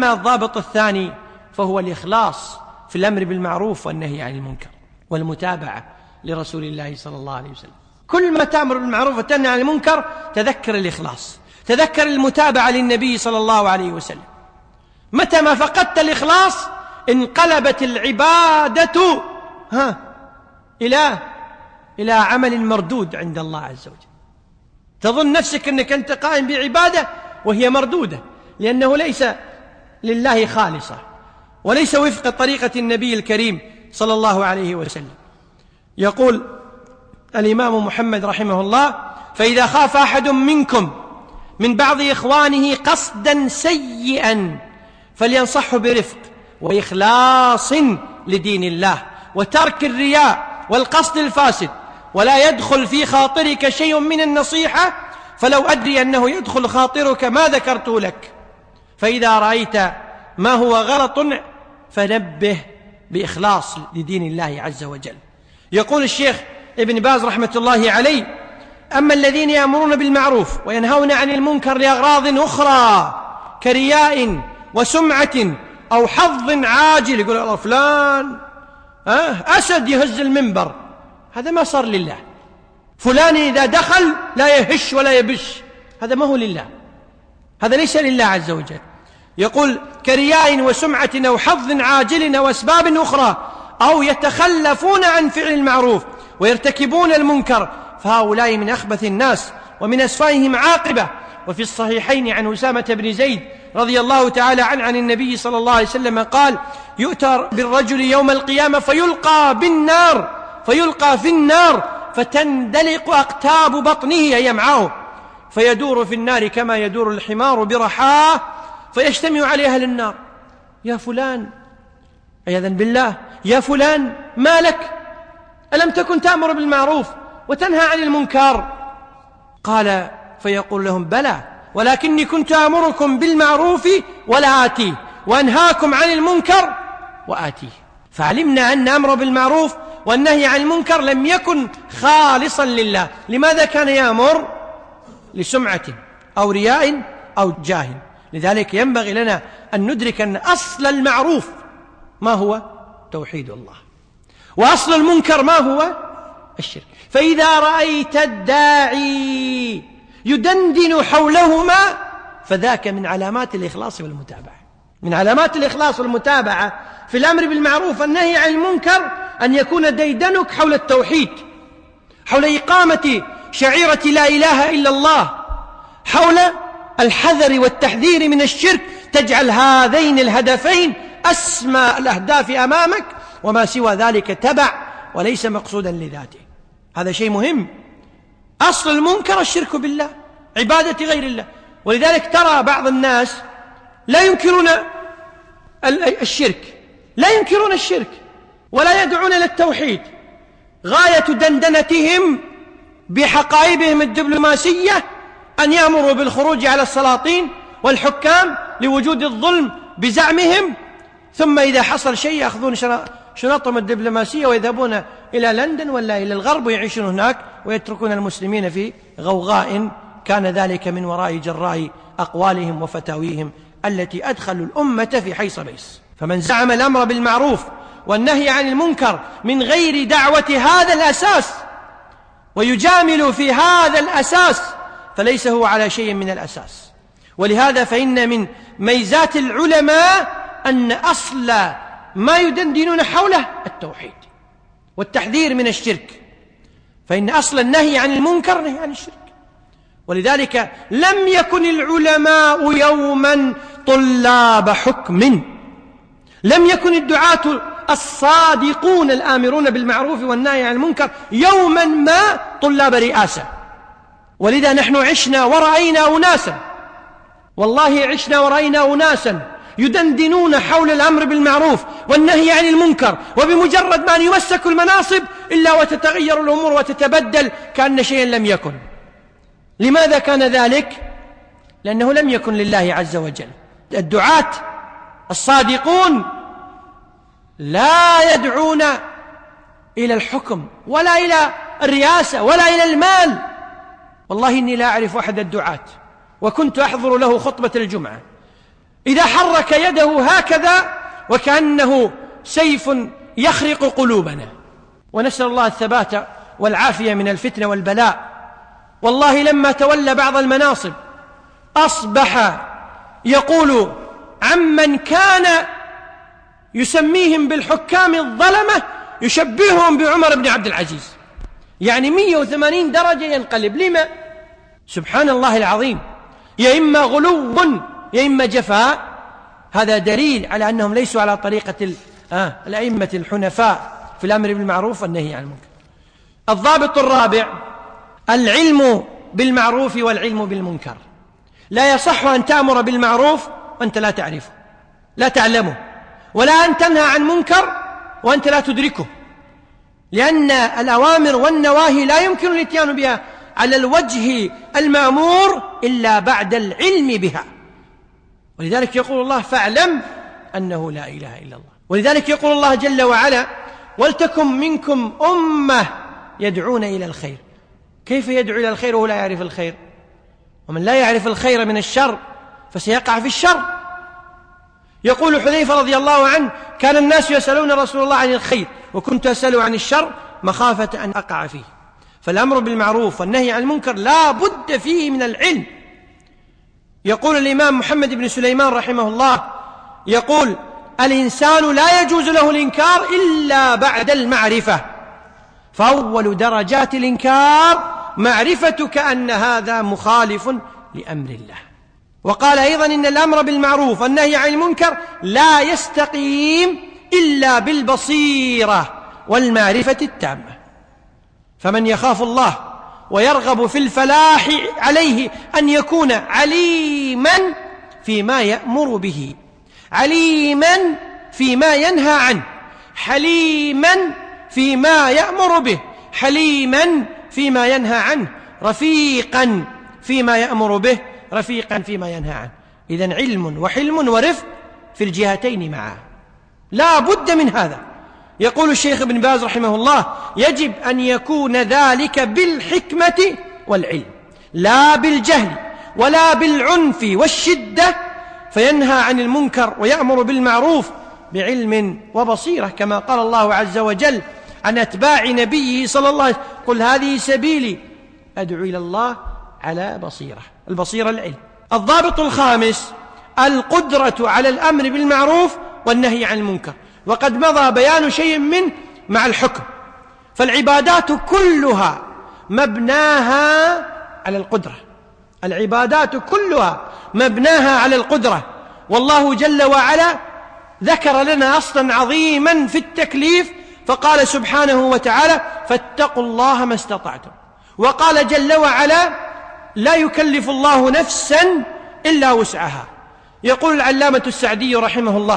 أما الضابط الثاني فهو الإخلاص في الأمر بالمعروف والنهي عن المنكر والمتابعة لرسول الله صلى الله عليه وسلم. كل ما تأمر بالمعروف وتنهى عن المنكر تذكر الإخلاص، تذكر المتابعة للنبي صلى الله عليه وسلم. متى ما فقدت الإخلاص انقلبت العبادة إلى عمل مردود عند الله عز وجل. تظن نفسك أنك أنت قائم بعبادة وهي مردودة، لأنه ليس لله خالصة وليس وفق طريقة النبي الكريم صلى الله عليه وسلم. يقول الإمام محمد رحمه الله: فإذا خاف أحد منكم من بعض إخوانه قصدا سيئا فلينصحه برفق وإخلاص لدين الله وترك الرياء والقصد الفاسد، ولا يدخل في خاطرك شيء من النصيحة، فلو أدري أنه يدخل خاطرك ما ذكرته لك، فإذا رأيت ما هو غلط فنبه بإخلاص لدين الله عز وجل. يقول الشيخ ابن باز رحمة الله عليه: أما الذين يأمرون بالمعروف وينهون عن المنكر لأغراض أخرى كرياء وسمعة أو حظ عاجل، يقول الله فلان أسد يهز المنبر، هذا ما صار لله. فلان إذا دخل لا يهش ولا يبش، هذا ما هو لله، هذا ليس لله عز وجل. يقول: كرياء وسمعة أو حظ عاجل أو أسباب أخرى، أو يتخلفون عن فعل المعروف ويرتكبون المنكر، فهؤلاء من أخبث الناس ومن أسفائهم عاقبة. وفي الصحيحين عن أسامة بن زيد رضي الله تعالى عنه عن النبي صلى الله عليه وسلم قال: يؤتى بالرجل يوم القيامة فيلقى في النار فتندلق أقتاب بطنه أي أمعاؤه، فيدور في النار كما يدور الحمار برحاه، فيجتمع عليه أهل النار: يا فلان، عياذا بالله، يا فلان ما لك؟ ألم تكن تأمر بالمعروف وتنهى عن المنكر؟ قال: فيقول لهم: بلى، ولكني كنت آمركم بالمعروف ولا آتيه، وأنهاكم عن المنكر وآتيه. فعلمنا أن أمر بالمعروف والنهي عن المنكر لم يكن خالصا لله. لماذا كان يأمر؟ لسمعة أو رياء أو جاه. لذلك ينبغي لنا أن ندرك أن أصل المعروف ما هو؟ توحيد الله. وأصل المنكر ما هو؟ الشرك. فإذا رأيت الداعي يدندن حولهما فذاك من علامات الإخلاص والمتابعة. من علامات الإخلاص والمتابعة في الأمر بالمعروف والنهي عن المنكر أن يكون ديدنك حول التوحيد، حول إقامة شعيرة لا إله إلا الله، حول الحذر والتحذير من الشرك. تجعل هذين الهدفين أسمى الأهداف أمامك، وما سوى ذلك تبع وليس مقصودا لذاته. هذا شيء مهم. أصل المنكر الشرك بالله، عبادة غير الله. ولذلك ترى بعض الناس لا ينكرون الشرك، لا ينكرون الشرك ولا يدعون للتوحيد، غاية دندنتهم بحقائبهم الدبلوماسية أن يأمروا بالخروج على السلاطين والحكام لوجود الظلم بزعمهم، ثم إذا حصل شيء يأخذون شنطهم الدبلوماسية ويذهبون إلى لندن ولا إلى الغرب ويعيشون هناك، ويتركون المسلمين في غوغاء كان ذلك من وراء جراء أقوالهم وفتاويهم التي أدخلوا الأمة في حيص بيص. فمن زعم الأمر بالمعروف والنهي عن المنكر من غير دعوة هذا الأساس ويجامل في هذا الأساس فليس هو على شيء من الأساس. ولهذا فإن من ميزات العلماء أن أصل ما يدندنون حوله التوحيد والتحذير من الشرك، فإن أصل النهي عن المنكر نهي عن الشرك. ولذلك لم يكن العلماء يوما طلاب حكم، لم يكن الدعاة الصادقون الآمرون بالمعروف والنهي عن المنكر يوما ما طلاب رئاسة. ولذا نحن عشنا ورأينا أناسا، والله عشنا ورأينا أناسا يدندنون حول الأمر بالمعروف والنهي عن المنكر، وبمجرد ما يمسكوا المناصب إلا وتتغير الأمور وتتبدل كأن شيئا لم يكن. لماذا كان ذلك؟ لأنه لم يكن لله عز وجل. الدعاة الصادقون لا يدعون إلى الحكم ولا إلى الرئاسة ولا إلى المال. والله إني لا أعرف أحد الدعاة وكنت أحضر له خطبة الجمعة إذا حرك يده هكذا وكأنه سيف يخرق قلوبنا. ونسأل الله الثبات والعافية من الفتنة والبلاء. والله لما تولى بعض المناصب أصبح يقول عمن كان يسميهم بالحكام الظلمة يشبههم بعمر بن عبد العزيز، يعني 180 درجة ينقلب. لما؟ سبحان الله العظيم، يا إما غلو يا إما جفاء. هذا دليل على أنهم ليسوا على طريقة الأئمة الحنفاء في الأمر بالمعروف والنهي عن المنكر. الضابط الرابع: العلم بالمعروف والعلم بالمنكر. لا يصح أن تأمر بالمعروف وأنت لا تعرفه، لا تعلمه، ولا أن تنهى عن منكر وأنت لا تدركه، لأن الأوامر والنواهي لا يمكن الاتيان بها على الوجه المأمور إلا بعد العلم بها. ولذلك يقول الله: فاعلم أنه لا إله إلا الله. ولذلك يقول الله جل وعلا: ولتكن منكم أمة يدعون إلى الخير. كيف يدعو إلى الخير وهو لا يعرف الخير؟ ومن لا يعرف الخير من الشر فسيقع في الشر. يقول حذيفة رضي الله عنه: كان الناس يسألون رسول الله عن الخير وكنت أسأله عن الشر مخافة أن أقع فيه. فالأمر بالمعروف والنهي عن المنكر لا بد فيه من العلم. يقول الإمام محمد بن سليمان رحمه الله، يقول: الإنسان لا يجوز له الإنكار إلا بعد المعرفة، فأول درجات الإنكار معرفتك أن هذا مخالف لأمر الله. وقال أيضا: إن الأمر بالمعروف والنهي عن المنكر لا يستقيم إلا بالبصيرة والمعرفة التامة. فمن يخاف الله ويرغب في الفلاح عليه أن يكون عليما فيما يأمر به، عليما فيما ينهى عنه، حليما فيما يأمر به، حليما فيما ينهى عنه، رفيقا فيما يأمر به، رفيقا فيما ينهى عنه. إذن علم وحلم ورفق في الجهتين معا، لا بد من هذا. يقول الشيخ ابن باز رحمه الله: يجب أن يكون ذلك بالحكمة والعلم، لا بالجهل ولا بالعنف والشدة، فينهى عن المنكر ويأمر بالمعروف بعلم وبصيرة، كما قال الله عز وجل عن أتباع نبيه صلى الله عليه وسلم: قل هذه سبيلي أدعو إلى الله على بصيرة. البصيرة العلم. الضابط الخامس: القدرة على الأمر بالمعروف والنهي عن المنكر، وقد مضى بيان شيء منه مع الحكم. فالعبادات كلها مبناها على القدرة، العبادات كلها مبناها على القدرة. والله جل وعلا ذكر لنا أصلا عظيما في التكليف، فقال سبحانه وتعالى: فاتقوا الله ما استطعتم. وقال جل وعلا: لا يكلف الله نفسا إلا وسعها. يقول العلامة السعدي رحمه الله: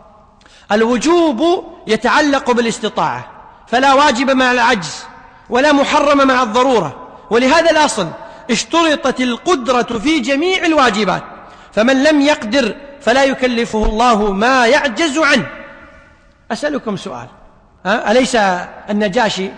الوجوب يتعلق بالاستطاعة، فلا واجب مع العجز ولا محرم مع الضرورة، ولهذا الأصل اشترطت القدرة في جميع الواجبات، فمن لم يقدر فلا يكلفه الله ما يعجز عنه. أسألكم سؤال: أليس النجاشي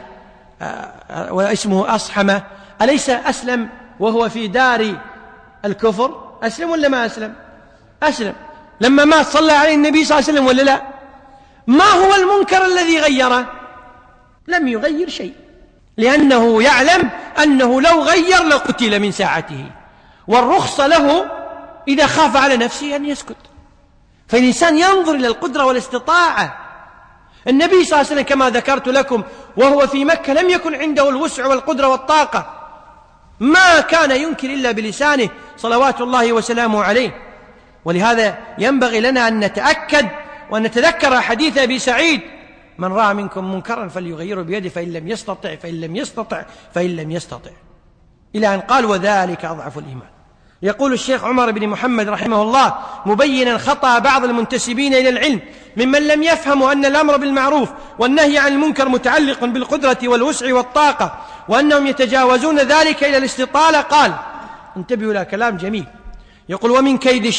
واسمه أصحمة أليس أسلم وهو في دار الكفر؟ أسلم ولا ما أسلم؟ أسلم. لما مات صلى عليه النبي صلى الله عليه وسلم ولا لا؟ ما هو المنكر الذي غيره؟ لم يغير شيء، لأنه يعلم أنه لو غير لقتل من ساعته، والرخصة له إذا خاف على نفسه أن يسكت. فالإنسان ينظر إلى القدرة والاستطاعة. النبي صلى الله عليه وسلم كما ذكرت لكم وهو في مكة لم يكن عنده الوسع والقدرة والطاقة، ما كان ينكر إلا بلسانه صلوات الله وسلامه عليه. ولهذا ينبغي لنا أن نتأكد وأن نتذكر حديث أبي سعيد: من رأى منكم منكرا فليغيره بيده فإن لم يستطع فإن لم يستطع إلى أن قال: وذلك أضعف الإيمان. يقول الشيخ عمر بن محمد رحمه الله مبينا خطأ بعض المنتسبين إلى العلم ممن لم يفهموا أن الأمر بالمعروف والنهي عن المنكر متعلق بالقدرة والوسع والطاقة، وأنهم يتجاوزون ذلك إلى الاستطالة. قال: انتبهوا إلى كلام جميل، يقول: ومن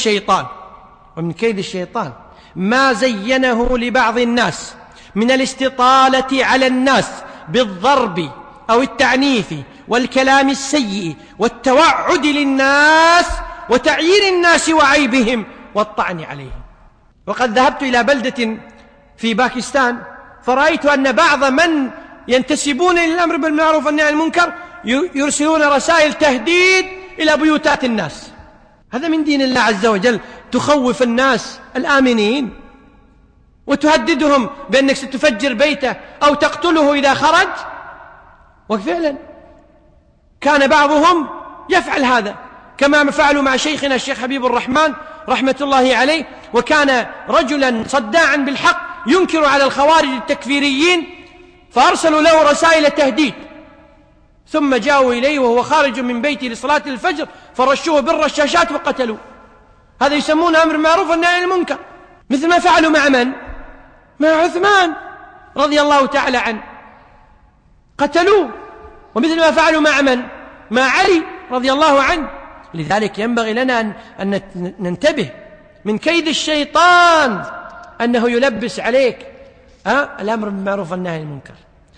كيد الشيطان ما زينه لبعض الناس من الاستطالة على الناس بالضرب أو التعنيف والكلام السيء والتوعد للناس وتعيير الناس وعيبهم والطعن عليهم. وقد ذهبت إلى بلدة في باكستان فرأيت أن بعض من ينتسبون إلى الأمر بالمعروف والنهي عن المنكر يرسلون رسائل تهديد إلى بيوتات الناس. هذا من دين الله عز وجل، تخوف الناس الآمنين وتهددهم بأنك ستفجر بيته أو تقتله إذا خرج. وفعلا كان بعضهم يفعل هذا، كما فعلوا مع شيخنا الشيخ حبيب الرحمن رحمة الله عليه، وكان رجلا صداعا بالحق ينكر على الخوارج التكفيريين، فأرسلوا له رسائل تهديد، ثم جاءوا إليه وهو خارج من بيته لصلاة الفجر فرشوه بالرشاشات وقتلوه. هذا يسمونه أمر معروف والنهي عن المنكر، مثل ما فعلوا مع من؟ مع عثمان رضي الله تعالى عنه، قتلوه. ومثل ما فعلوا مع من؟ مع علي رضي الله عنه. لذلك ينبغي لنا أن ننتبه من كيد الشيطان، أنه يلبس عليك الأمر بالمعروف والنهي عن المنكر.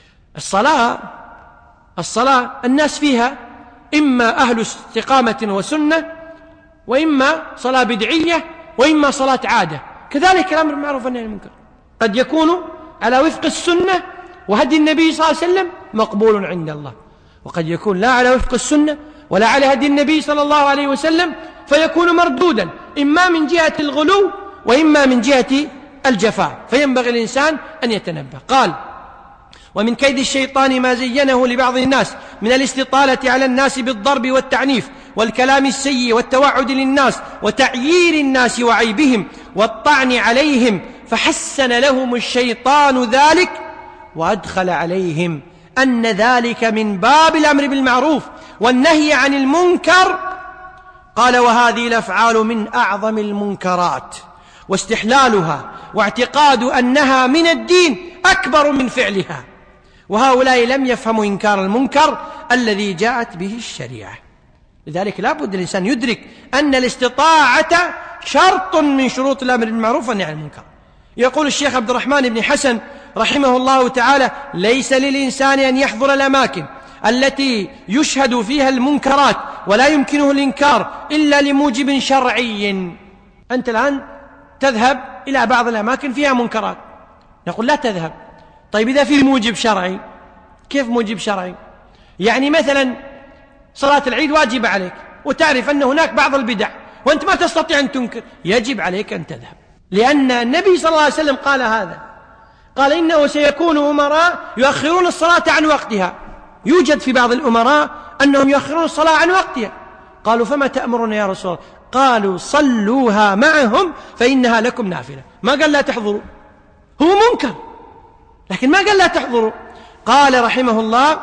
الصلاة الناس فيها إما أهل استقامة وسنة، وإما صلاة بدعية، وإما صلاة عادة. كذلك الأمر بالمعروف والنهي عن المنكر قد يكون على وفق السنة وهدي النبي صلى الله عليه وسلم مقبول عند الله، وقد يكون لا على وفق السنة ولا على هدي النبي صلى الله عليه وسلم فيكون مردودا، إما من جهة الغلو وإما من جهة الجفاء. فينبغي الإنسان أن يتنبه. قال: ومن كيد الشيطان ما زينه لبعض الناس من الاستطالة على الناس بالضرب والتعنيف والكلام السيء والتوعد للناس وتعيير الناس وعيبهم والطعن عليهم، فحسن لهم الشيطان ذلك وأدخل عليهم أن ذلك من باب الأمر بالمعروف والنهي عن المنكر. قال: وهذه الأفعال من أعظم المنكرات، واستحلالها واعتقاد أنها من الدين أكبر من فعلها. وهؤلاء لم يفهموا إنكار المنكر الذي جاءت به الشريعة. لذلك لا بد الإنسان يدرك أن الاستطاعة شرط من شروط الأمر بالمعروف والنهي عن المنكر. يقول الشيخ عبد الرحمن بن حسن رحمه الله تعالى: ليس للإنسان أن يحضر الأماكن التي يشهد فيها المنكرات ولا يمكنه الإنكار إلا لموجب شرعي. أنت الآن تذهب إلى بعض الأماكن فيها منكرات، نقول لا تذهب. طيب إذا في موجب شرعي، كيف موجب شرعي؟ يعني مثلا صلاة العيد واجب عليك وتعرف أن هناك بعض البدع وأنت ما تستطيع أن تنكر، يجب عليك أن تذهب، لأن النبي صلى الله عليه وسلم قال هذا، قال: إنه سيكون أمراء يؤخرون الصلاة عن وقتها. يوجد في بعض الأمراء أنهم يؤخرون الصلاة عن وقتها. قالوا: فما تأمرون يا رسول الله؟ قالوا: صلوها معهم فإنها لكم نافلة. ما قال لا تحضروا، هو منكر لكن ما قال لا تحضروا. قال رحمه الله: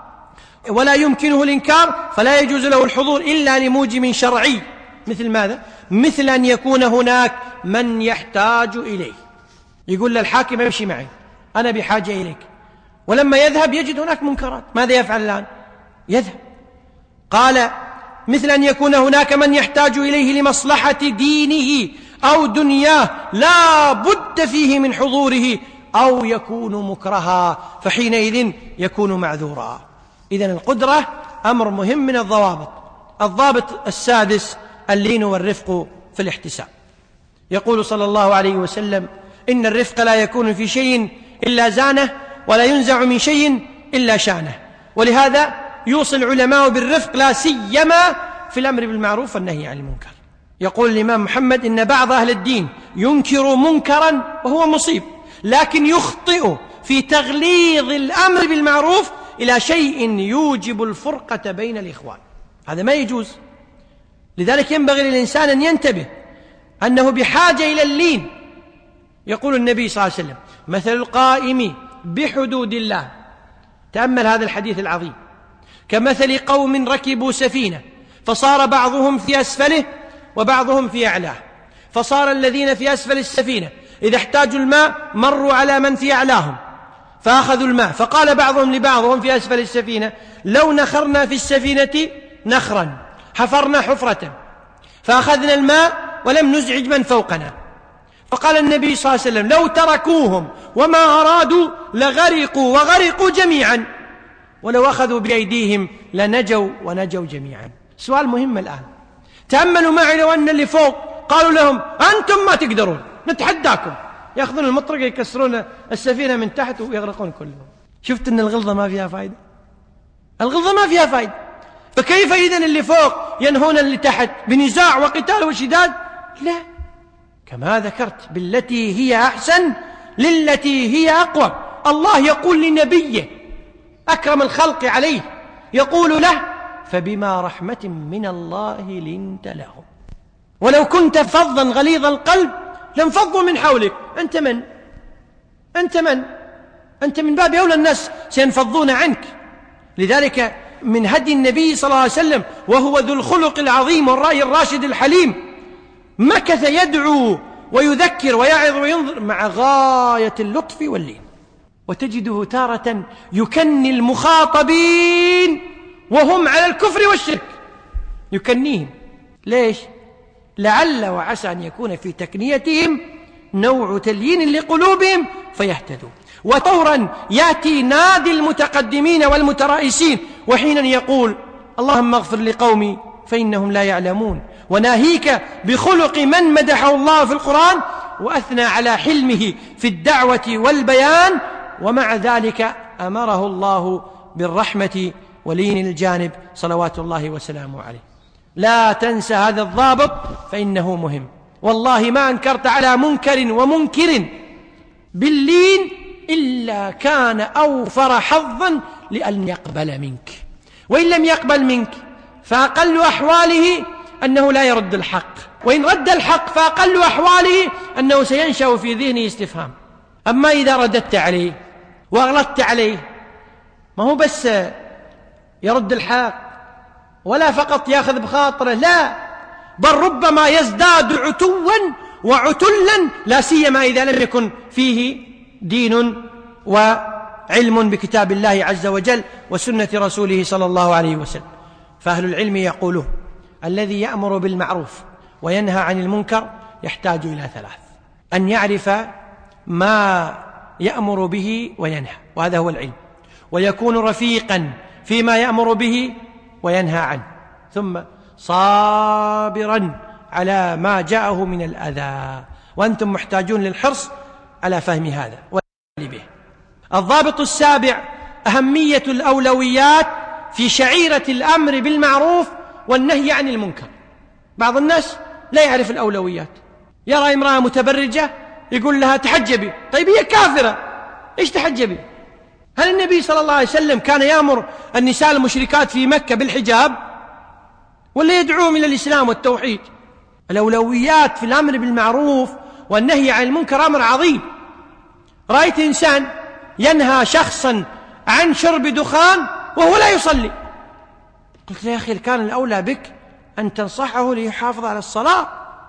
ولا يمكنه الإنكار فلا يجوز له الحضور إلا لموجب شرعي. مثل ماذا؟ مثل أن يكون هناك من يحتاج إليه، يقول للحاكم: امشي معي أنا بحاجة إليك، ولما يذهب يجد هناك منكرات، ماذا يفعل الآن؟ يذهب. قال: مثل أن يكون هناك من يحتاج إليه لمصلحة دينه أو دنياه لا بد فيه من حضوره، أو يكون مكرها فحينئذ يكون معذورا. إذن القدرة أمر مهم من الضوابط. الضابط السادس: اللين والرفق في الاحتساب. يقول صلى الله عليه وسلم: إن الرفق لا يكون في شيء إلا زانه، ولا ينزع من شيء إلا شانه. ولهذا يوصي العلماء بالرفق لا سيما في الأمر بالمعروف والنهي عن المنكر. يقول الإمام محمد: إن بعض أهل الدين ينكر منكرا وهو مصيب، لكن يخطئ في تغليظ الأمر بالمعروف إلى شيء يوجب الفرقة بين الإخوان. هذا ما يجوز. لذلك ينبغي للإنسان أن ينتبه أنه بحاجة إلى اللين. يقول النبي صلى الله عليه وسلم: مثل القائم بحدود الله، تأمل هذا الحديث العظيم، كمثل قوم ركبوا سفينة فصار بعضهم في أسفله وبعضهم في أعلاه، فصار الذين في أسفل السفينة إذا احتاجوا الماء مروا على من في أعلاهم فأخذوا الماء، فقال بعضهم لبعض وهم في أسفل السفينة: لو نخرنا في السفينة نخرا، حفرنا حفرة فأخذنا الماء ولم نزعج من فوقنا. فقال النبي صلى الله عليه وسلم: لو تركوهم وما أرادوا لغرقوا وغرقوا جميعا، ولو أخذوا بأيديهم لنجوا ونجوا جميعا. سؤال مهم الآن، تأملوا معي، لو أن اللي فوق قالوا لهم أنتم ما تقدرون، نتحداكم. يأخذون المطرقة يكسرون السفينة من تحت ويغرقون كلهم. شفت أن الغلظة ما فيها فائدة؟ الغلظة ما فيها فائدة. فكيف إذن اللي فوق ينهون اللي تحت بنزاع وقتال وشداد؟ لا، كما ذكرت بالتي هي أحسن للتي هي أقوى. الله يقول لنبيه أكرم الخلق عليه، يقول له فبما رحمة من الله لنت لهم ولو كنت فظا غليظ القلب لانفضوا من حولك. أنت من؟ أنت من باب أولى الناس سينفضون عنك. لذلك من هدي النبي صلى الله عليه وسلم وهو ذو الخلق العظيم والرأي الراشد الحليم، مكث يدعو ويذكر ويعظ وينظر مع غاية اللطف واللين، وتجده تارة يكني المخاطبين وهم على الكفر والشرك، يكنيهم. ليش؟ لعل وعسى أن يكون في تكنيتهم نوع تليين لقلوبهم فيهتدوا. وطورا يأتي نادي المتقدمين والمترائسين وحينا يقول اللهم اغفر لقومي فإنهم لا يعلمون، وناهيك بخلق من مدحه الله في القرآن وأثنى على حلمه في الدعوة والبيان، ومع ذلك أمره الله بالرحمة ولين الجانب صلوات الله وسلامه عليه. لا تنسى هذا الضابط فإنه مهم. والله ما أنكرت على منكر ومنكر باللين إلا كان أوفر حظا لأن يقبل منك، وإن لم يقبل منك فأقل أحواله أنه لا يرد الحق، وإن رد الحق فأقل أحواله أنه سينشأ في ذهنه استفهام. أما إذا رددت عليه وأغلطت عليه ما هو بس يرد الحق ولا فقط يأخذ بخاطره، لا، بل ربما يزداد عتوا وعتلا، لا سيما إذا لم يكن فيه دين وعلم بكتاب الله عز وجل وسنة رسوله صلى الله عليه وسلم. فأهل العلم يقولون الذي يأمر بالمعروف وينهى عن المنكر يحتاج إلى ثلاث: أن يعرف ما يأمر به وينهى، وهذا هو العلم، ويكون رفيقا فيما يأمر به وينهى عنه، ثم صابرا على ما جاءه من الأذى. وأنتم محتاجون للحرص على فهم هذا والعمل به. الضابط السابع: أهمية الأولويات في شعيرة الأمر بالمعروف والنهي عن المنكر. بعض الناس لا يعرف الأولويات، يرى امرأة متبرجة يقول لها تحجبي، طيب هي كافرة، إيش تحجبي؟ هل النبي صلى الله عليه وسلم كان يأمر النساء المشركات في مكة بالحجاب ولا يدعوهم إلى الإسلام والتوحيد؟ الأولويات في الأمر بالمعروف والنهي عن المنكر أمر عظيم. رأيت إنسان ينهى شخصا عن شرب دخان وهو لا يصلي، قلت له يا أخي كان الأولى بك أن تنصحه ليحافظ على الصلاة.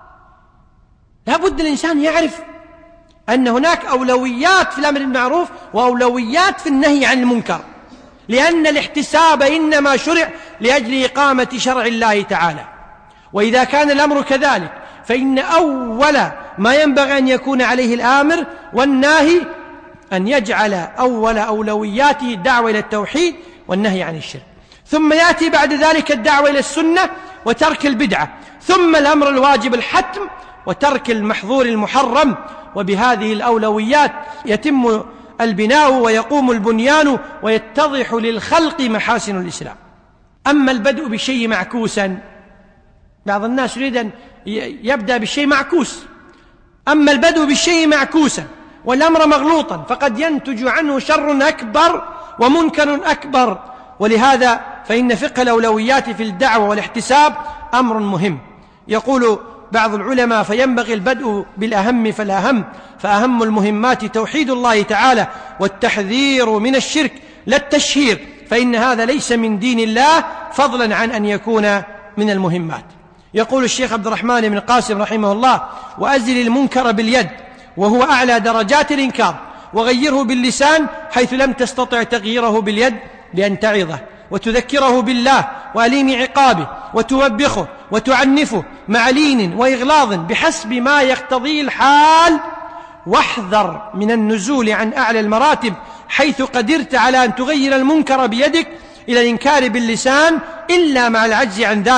لا بد الإنسان يعرف أن هناك أولويات في الأمر بالمعروف وأولويات في النهي عن المنكر، لأن الاحتساب إنما شرع لأجل إقامة شرع الله تعالى. وإذا كان الأمر كذلك فإن أول ما ينبغي أن يكون عليه الآمر والناهي أن يجعل أول أولوياته الدعوة إلى التوحيد والنهي عن الشرك، ثم يأتي بعد ذلك الدعوة إلى السنة وترك البدعة، ثم الأمر الواجب الحتم وترك المحظور المحرم. وبهذه الأولويات يتم البناء ويقوم البنيان ويتضح للخلق محاسن الإسلام. أما البدء بشيء معكوسا، بعض الناس يريد أن يبدأ بالشيء معكوس، أما البدء بالشيء معكوسا والأمر مغلوطا فقد ينتج عنه شر أكبر ومنكر أكبر. ولهذا فإن فقه الأولويات في الدعوة والاحتساب أمر مهم. يقول بعض العلماء فينبغي البدء بالأهم فالأهم، فأهم المهمات توحيد الله تعالى والتحذير من الشرك لا التشهير، فإن هذا ليس من دين الله فضلا عن أن يكون من المهمات. يقول الشيخ عبد الرحمن بن قاسم رحمه الله: وأزل المنكر باليد وهو أعلى درجات الإنكار، وغيره باللسان حيث لم تستطع تغييره باليد بأن تعظه وتذكره بالله وأليم عقابه وتوبخه وتعنفه مع لين وإغلاظ بحسب ما يقتضيه الحال، واحذر من النزول عن أعلى المراتب حيث قدرت على أن تغير المنكر بيدك إلى الإنكار باللسان إلا مع العجز عن ذلك،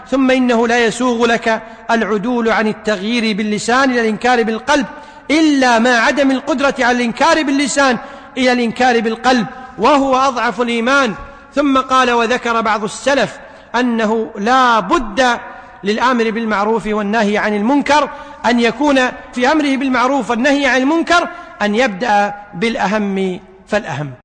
ثم إنه لا يسوغ لك العدول عن التغيير باللسان إلى الإنكار بالقلب إلا مع عدم القدرة على الإنكار باللسان إلى الإنكار بالقلب، وهو أضعف الإيمان. ثم قال: وذكر بعض السلف أنه لا بد للآمر بالمعروف والنهي عن المنكر أن يكون في أمره بالمعروف والنهي عن المنكر أن يبدأ بالأهم فالأهم.